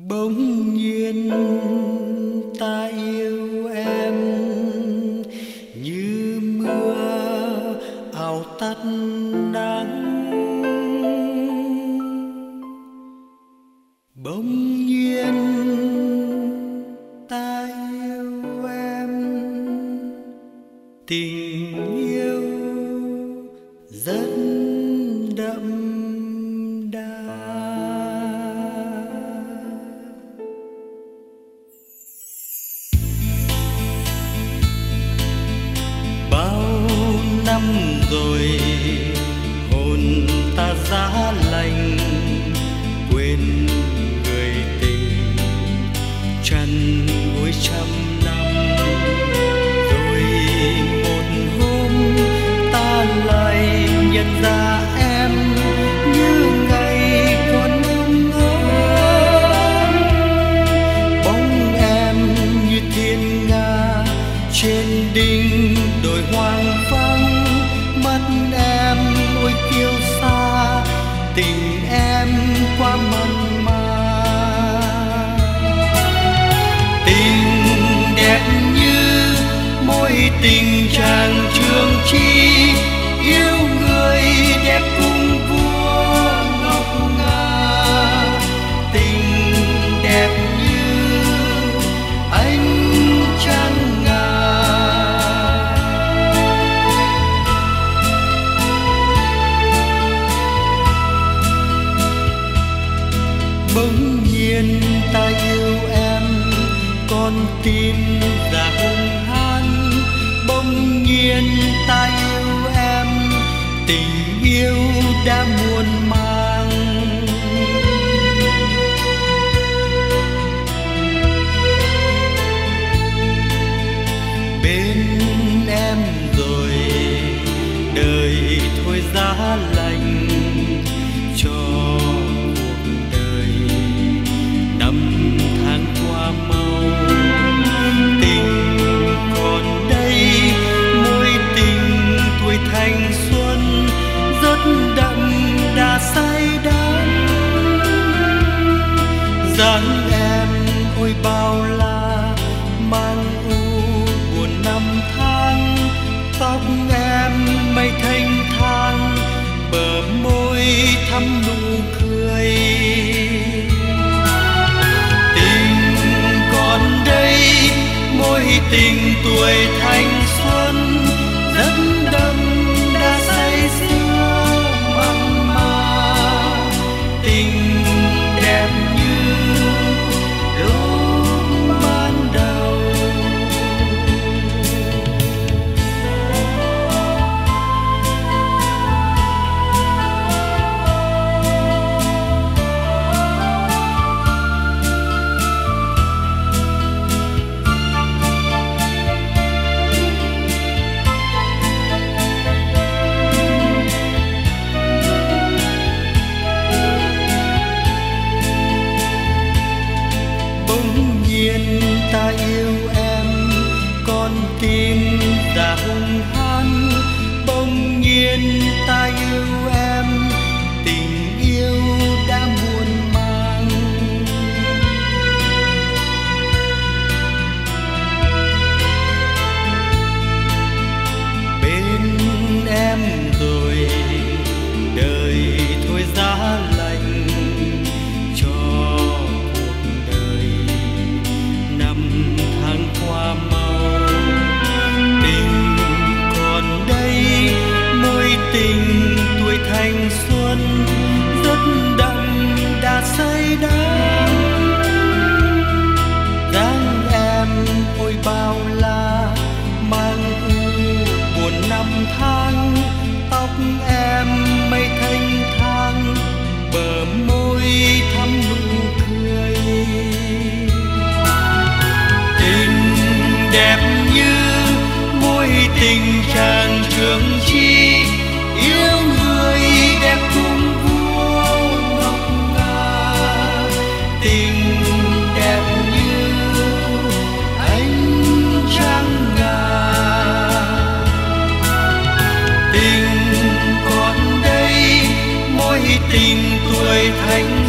Bỗng nhiên ta yêu em như mưa ảo tắt nắng. Bỗng nhiên ta yêu em, tình yêu rất đậm đà. Bao năm rồi hồn ta giá lạnh, quên người tình chăn gối trăm năm. Rồi một hôm ta lại nhận ra em như ngày còn ấm ấm. Bóng em như thiên nga trên đỉnh đồi hoang vắng. Mắt em ôi kiêu xa, tình em quá mặn mà. Tình đẹp như mối tình chàng trường chi, yêu người đẹp cùng vua ngọc ngà. Tình đẹp như ánh trăng ngà. Bỗng nhiên ta yêu em, con tim già hung hãn. Bỗng nhiên ta yêu em, tình yêu đã muôn mang. Bên em rồi đời thôi giá lạnh cho cuộc đời. Năm tháng qua mau, tình còn đây mối tình tuổi thanh xuân rất đậm đà say đắm. Dáng em ôi bao la mang u buồn năm tháng. Tóc em mây thanh thang, bờ môi thắm nụ cười. Tình còn đây mối tình tuổi thanh xuân rất đậm đà say sưa mặn mà. Tình đẹp như lúc ban đầu. Bỗng nhiên ta yêu em, con tim già hung hãn. Bỗng nhiên ta yêu em, tình yêu đã muôn mang. Bên em rồi đời thôi giá lạnh cho cuộc đời. Năm tháng qua mau, tình còn đây mối tình tuổi thanh xuân rất đậm đà say đắm. Dáng em ôi bao la mang u buồn năm tháng. Tóc em mây thanh thang, bờ môi thắm nụ cười. Tình đẹp như mối tình chàng trường chi, yêu người đẹp cùng vua ngọc ngà. Tình đẹp như ánh trăng ngà. Tình còn đây mối tình tuổi thanh